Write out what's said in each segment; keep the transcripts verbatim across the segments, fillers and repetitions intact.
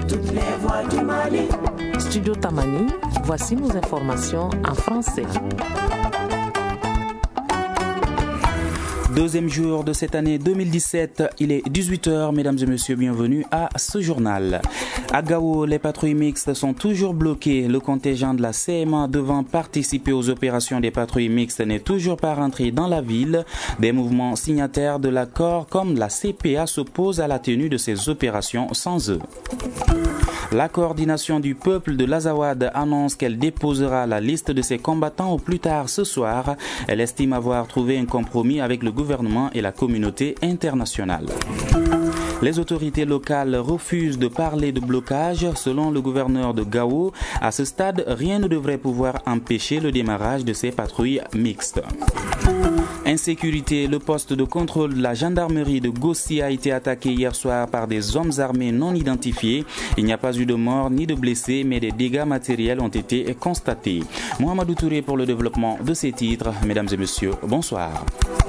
toutes les voix du Mali. Studio Tamani, voici nos informations en français. Deuxième jour de cette année deux mille dix-sept, il est dix-huit heures, mesdames et messieurs, bienvenue à ce journal. À Gao, les patrouilles mixtes sont toujours bloquées. Le contingent de la C M A devant participer aux opérations des patrouilles mixtes n'est toujours pas rentré dans la ville. Des mouvements signataires de l'accord comme la C P A s'opposent à la tenue de ces opérations sans eux. La coordination du peuple de l'Azawad annonce qu'elle déposera la liste de ses combattants au plus tard ce soir. Elle estime avoir trouvé un compromis avec le gouvernement et la communauté internationale. Les autorités locales refusent de parler de blocage. Selon le gouverneur de Gao, à ce stade, rien ne devrait pouvoir empêcher le démarrage de ces patrouilles mixtes. Insécurité, le poste de contrôle de la gendarmerie de Gossi a été attaqué hier soir par des hommes armés non identifiés. Il n'y a pas eu de morts ni de blessés, mais des dégâts matériels ont été constatés. Mohamedou Touré pour le développement de ces titres. Mesdames et messieurs, bonsoir.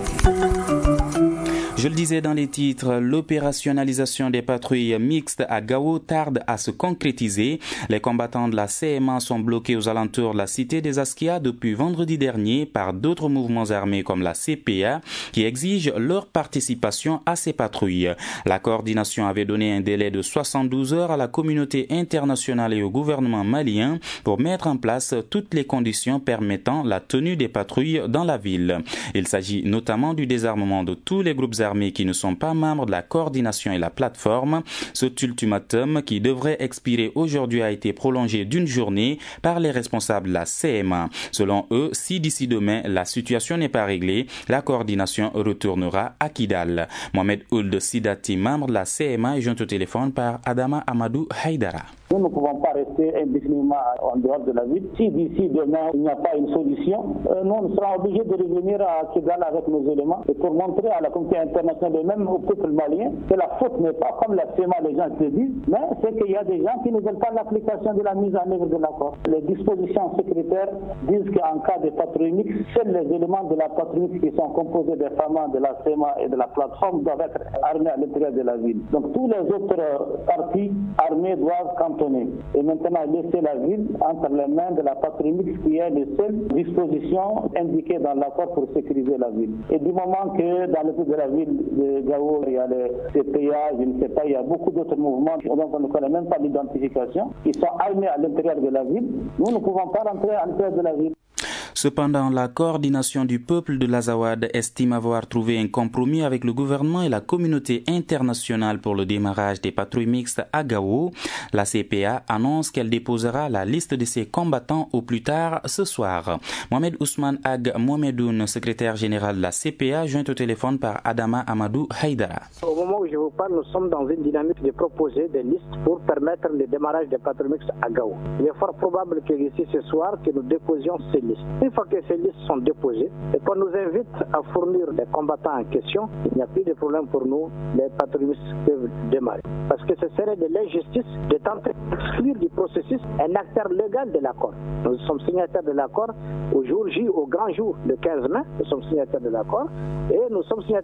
Je le disais dans les titres, l'opérationnalisation des patrouilles mixtes à Gao tarde à se concrétiser. Les combattants de la C M A sont bloqués aux alentours de la cité des Askia depuis vendredi dernier par d'autres mouvements armés comme la C P A qui exigent leur participation à ces patrouilles. La coordination avait donné un délai de soixante-douze heures à la communauté internationale et au gouvernement malien pour mettre en place toutes les conditions permettant la tenue des patrouilles dans la ville. Il s'agit notamment du désarmement de tous les groupes armés qui ne sont pas membres de la coordination et la plateforme. Cet ultimatum qui devrait expirer aujourd'hui a été prolongé d'une journée par les responsables de la C M A. Selon eux, si d'ici demain la situation n'est pas réglée, la coordination retournera à Kidal. Mohamed Ould Sidati, membre de la C M A, est joint au téléphone par Adama Amadou Haïdara. Nous ne pouvons pas rester indéfiniment en dehors de la ville. Si d'ici demain il n'y a pas une solution, euh, nous, nous serons obligés de revenir à Kidal avec nos éléments et pour montrer à la communauté internationale et même au peuple malien que la faute n'est pas comme la C M A, les gens se disent, mais c'est qu'il y a des gens qui ne veulent pas l'application de la mise en œuvre de l'accord. Les dispositions sécuritaires disent qu'en cas de patrouille mixte, seuls les éléments de la patrouille mixte qui sont composés des femmes de la C M A et de la plateforme doivent être armés à l'intérieur de la ville. Donc tous les autres partis armés doivent cantonner et maintenant laisser la ville entre les mains de la patrouille mixte qui est la seule disposition indiquée dans l'accord pour sécuriser la ville. Et du moment que dans le sud de la ville de Gao, il y a les C P A, je ne sais pas, il y a beaucoup d'autres mouvements dont on ne connaît même pas l'identification, qui sont armés à l'intérieur de la ville, nous ne pouvons pas rentrer à l'intérieur de la ville. Cependant, la coordination du peuple de l'Azawad estime avoir trouvé un compromis avec le gouvernement et la communauté internationale pour le démarrage des patrouilles mixtes à Gao. La C P A annonce qu'elle déposera la liste de ses combattants au plus tard ce soir. Mohamed Ousmane Ag Mohamedoun, secrétaire général de la C P A, joint au téléphone par Adama Amadou Haïdara. Au moment où je vous parle, nous sommes dans une dynamique de proposer des listes pour permettre le démarrage des patrouilles mixtes à Gao. Il est fort probable que d'ici ce soir, que nous déposions ces listes. Une fois que ces listes sont déposées et qu'on nous invite à fournir les combattants en question, il n'y a plus de problème pour nous, les patrouilles peuvent démarrer. Parce que ce serait de l'injustice de tenter d'exclure du processus un acteur légal de l'accord. Nous sommes signataires de l'accord au jour J, au grand jour, le quinze mai, nous sommes signataires de l'accord et nous sommes signataires.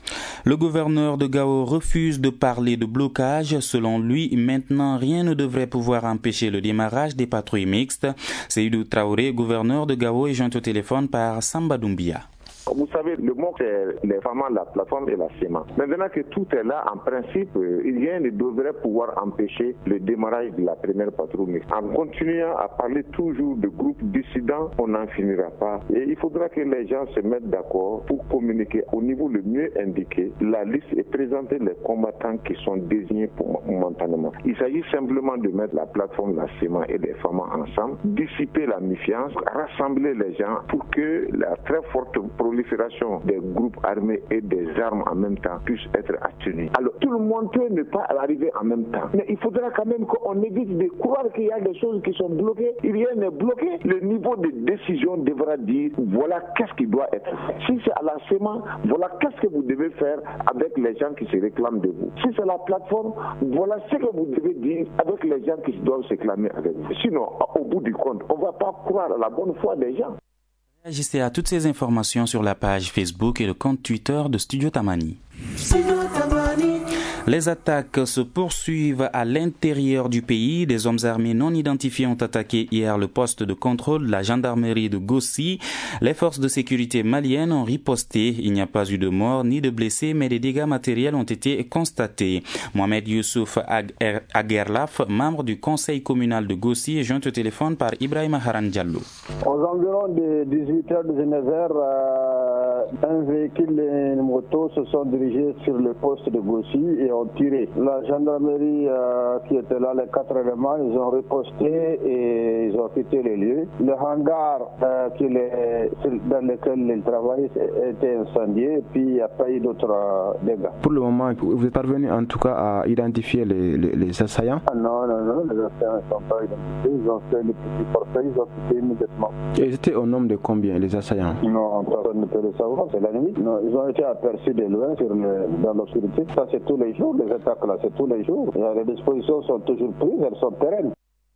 Le gouverneur de Gao refuse de parler de blocage. Selon lui, maintenant, rien ne devrait pouvoir empêcher le démarrage des patrouilles mixtes. Seydou Traoré, gouverneur de Gao, est joint au téléphone par Samba Doumbia. Vous savez, le mot c'est les femmes, la plateforme et la C M A. Maintenant que tout est là, en principe, rien ne devrait pouvoir empêcher le démarrage de la première patrouille mixte. En continuant à parler toujours de groupes dissidents, on n'en finira pas. Et il faudra que les gens se mettent d'accord pour communiquer au niveau le mieux indiqué la liste et présenter les combattants qui sont désignés pour momentanément. Il s'agit simplement de mettre la plateforme, la C M A et les femmes ensemble, dissiper la méfiance, rassembler les gens pour que la très forte prolifération des groupes armés et des armes en même temps puisse être atténuée. Alors tout le monde peut ne pas arriver en même temps, mais il faudra quand même qu'on évite de croire qu'il y a des choses qui sont bloquées. Rien n'est bloqué. Le niveau de décision devra dire voilà qu'est-ce qui doit être fait. Si c'est à la C M A, voilà qu'est-ce que vous devez faire avec les gens qui se réclament de vous. Si c'est la plateforme, voilà ce que vous devez dire avec les gens qui doivent se réclamer avec vous. Sinon, au bout du compte, on ne va pas croire à la bonne foi des gens. Réagissez à toutes ces informations sur la page Facebook et le compte Twitter de Studio Tamani. Studio Tamani. Les attaques se poursuivent à l'intérieur du pays. Des hommes armés non identifiés ont attaqué hier le poste de contrôle de la gendarmerie de Gossi. Les forces de sécurité maliennes ont riposté. Il n'y a pas eu de morts ni de blessés, mais des dégâts matériels ont été constatés. Mohamed Youssouf Aguerlaf, membre du conseil communal de Gossi, est joint au téléphone par Ibrahima Haran Diallo. Aux environs de dix-huit heures, dix-neuf heures, euh, un véhicule et une moto se sont dirigés sur le poste de Gossi et ont tiré. La gendarmerie euh, qui était là, les quatre éléments, ils ont riposté et ils ont quitté les lieux. Le hangar euh, qui les, dans lequel ils travaillaient était incendié et puis il n'y a pas eu d'autres euh, dégâts. Pour le moment, vous êtes parvenu en tout cas à identifier les, les, les assaillants? Ah non, non, non, les assaillants ne sont pas identifiés. Ils ont fait le petit forfait, ils ont quitté immédiatement. Et ils étaient au nombre de combien, les assaillants? Non, personne ne peut le savoir, c'est la nuit. Non, ils ont été aperçus de loin sur le, dans l'obscurité. Ça, c'est tous les jours, les attaques là, c'est tous les jours. Les dispositions sont toujours prises, elles sont pérennes.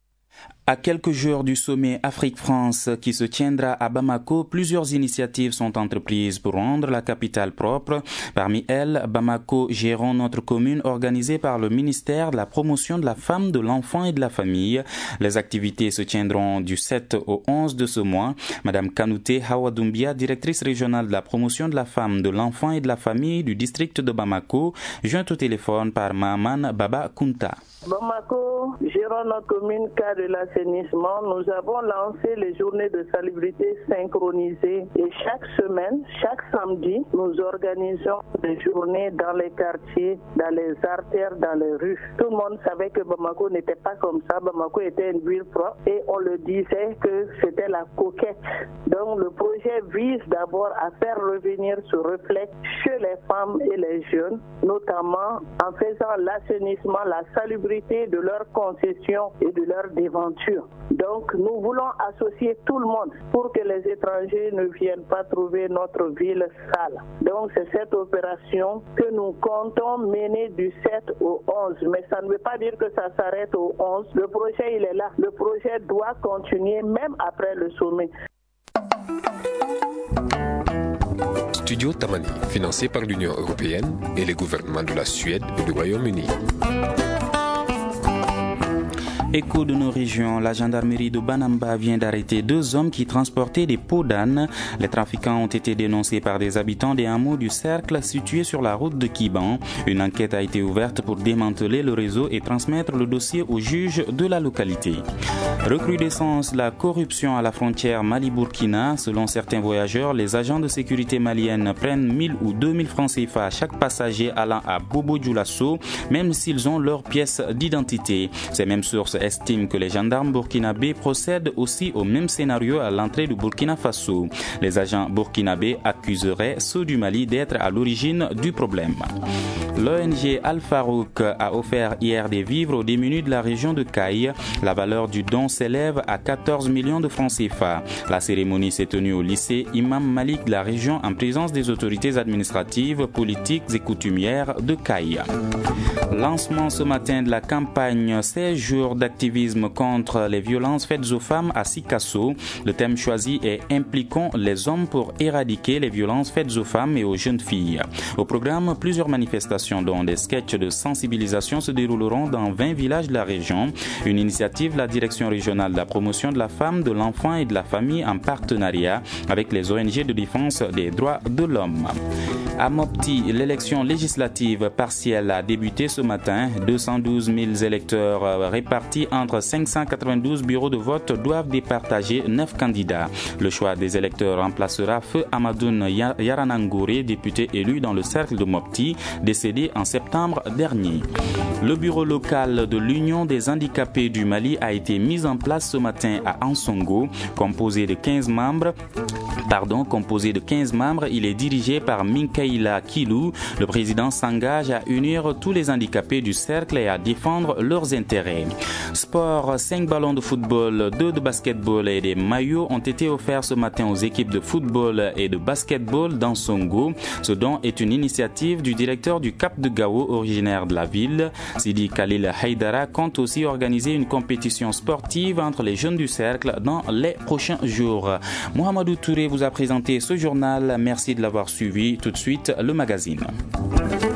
À quelques jours du sommet Afrique-France qui se tiendra à Bamako, plusieurs initiatives sont entreprises pour rendre la capitale propre. Parmi elles, Bamako Gérons notre commune, organisée par le ministère de la promotion de la femme, de l'enfant et de la famille. Les activités se tiendront du sept au onze de ce mois. Madame Kanouté Hawadoumbia, directrice régionale de la promotion de la femme, de l'enfant et de la famille du district de Bamako, jointe au téléphone par Mahaman Baba Kunta. Bamako, gérons notre commune cas de l'assainissement. Nous avons lancé les journées de salubrité synchronisées et chaque semaine, chaque samedi, nous organisons des journées dans les quartiers, dans les artères, dans les rues. Tout le monde savait que Bamako n'était pas comme ça. Bamako était une ville propre et on le disait que c'était la coquette. Donc le projet vise d'abord à faire revenir ce réflexe chez les femmes et les jeunes, notamment en faisant l'assainissement, la salubrité de leurs concessions et de leurs déventures. Donc nous voulons associer tout le monde pour que les étrangers ne viennent pas trouver notre ville sale. Donc c'est cette opération que nous comptons mener du sept au onze. Mais ça ne veut pas dire que ça s'arrête au onze. Le projet il est là. Le projet doit continuer même après le sommet. Studio Tamani, financé par l'Union européenne et les gouvernements de la Suède et du Royaume-Uni. Écho de nos régions, la gendarmerie de Banamba vient d'arrêter deux hommes qui transportaient des peaux d'âne. Les trafiquants ont été dénoncés par des habitants des hameaux du Cercle situés sur la route de Kiban. Une enquête a été ouverte pour démanteler le réseau et transmettre le dossier au juge de la localité. Recrudescence la corruption à la frontière Mali-Burkina. Selon certains voyageurs, les agents de sécurité maliennes prennent mille ou deux mille francs C F A à chaque passager allant à Bobo Dioulasso, même s'ils ont leur pièce d'identité. Ces mêmes sources estiment que les gendarmes burkinabés procèdent aussi au même scénario à l'entrée du Burkina Faso. Les agents burkinabés accuseraient ceux du Mali d'être à l'origine du problème. L'O N G Al-Farouk a offert hier des vivres aux démunis de la région de Caille. La valeur du don s'élève à quatorze millions de francs C F A. La cérémonie s'est tenue au lycée Imam Malik de la région en présence des autorités administratives, politiques et coutumières de Caille. Lancement ce matin de la campagne seize jours d'activisme contre les violences faites aux femmes à Sikasso. Le thème choisi est « Impliquons les hommes pour éradiquer les violences faites aux femmes et aux jeunes filles ». Au programme, plusieurs manifestations dont des sketchs de sensibilisation se dérouleront dans vingt villages de la région. Une initiative de la Direction régionale de la promotion de la femme, de l'enfant et de la famille en partenariat avec les O N G de défense des droits de l'homme. À Mopti, l'élection législative partielle a débuté ce matin. deux cent douze mille électeurs répartis entre cinq cent quatre-vingt-douze bureaux de vote doivent départager neuf candidats. Le choix des électeurs remplacera Feu Amadoun Yaranangouré, député élu dans le cercle de Mopti, décédé en septembre dernier. Le bureau local de l'Union des handicapés du Mali a été mis en place ce matin à Ansongo, composé de quinze membres. Pardon, composé de quinze membres, il est dirigé par Minkaila Kilou. Le président s'engage à unir tous les handicapés du cercle et à défendre leurs intérêts. Sport, cinq ballons de football, deux de basketball et des maillots ont été offerts ce matin aux équipes de football et de basketball d'Ansongo. Ce don est une initiative du directeur du Cap de Gao, originaire de la ville. Sidi Khalil Haïdara compte aussi organiser une compétition sportive entre les jeunes du cercle dans les prochains jours. Mohamedou Touré vous a présenté ce journal. Merci de l'avoir suivi. Tout de suite, le magazine.